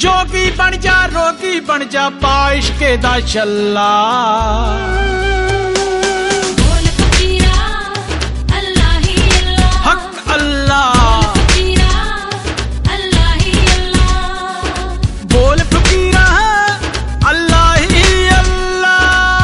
जोगी बन जा रोगी बन जा पा इश्के दा छल्ला। बोल फकीरा अल्लाह ही अल्लाह, हक अल्लाह। फकीरा अल्लाह ही अल्लाह, बोल फकीरा अल्लाह ही अल्लाह।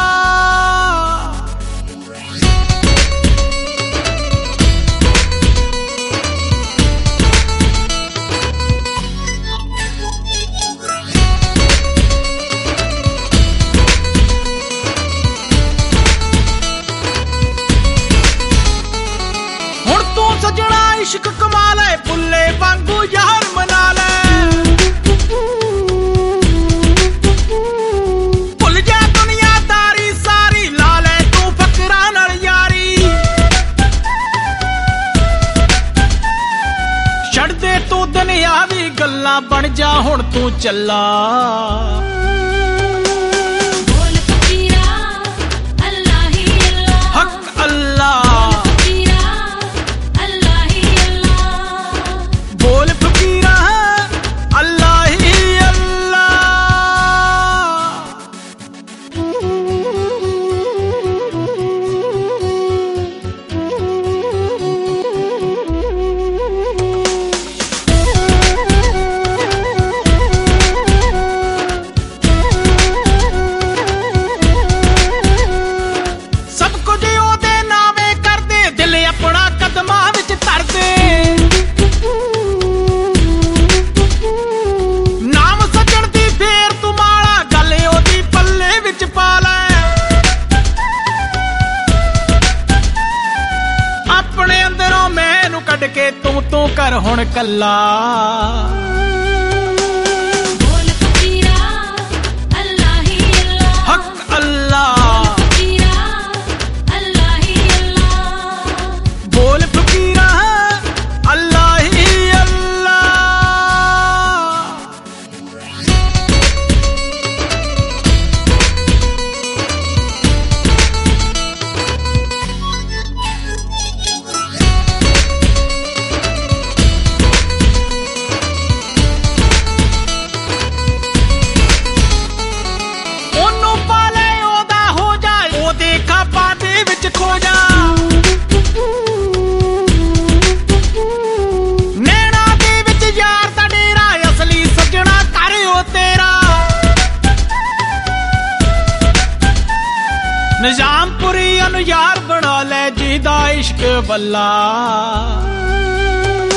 सजना इश्क कमा ले बुल्ले वांगू यार मना ले। भुल जा दुनियादारी सारी ला ले तू फकरा नाल यारी। छड़ दे तू दुनियावी गल्लां बन जा हुण तू चला। बोल फकीरा अल्लाह ही अल्लाह, हक अल्लाह। बोल फकीरा अल्लाह ही अल्लाह। सब कुछ ओदे नामे कर दे दिल अपना कदमां विच धर दे। अपने अंदरों मैनू कढ के तू कर हुण कल्ला। बोल फकीरा अल्लाह ही अल्लाह, हक अल्लाह। फकीरा अल्लाह ही अल्लाह, बोल फकीरा अल्लाह ही अल्लाह। निजामपुरी अनु यार बना ले जिदा इश्क बल्ला।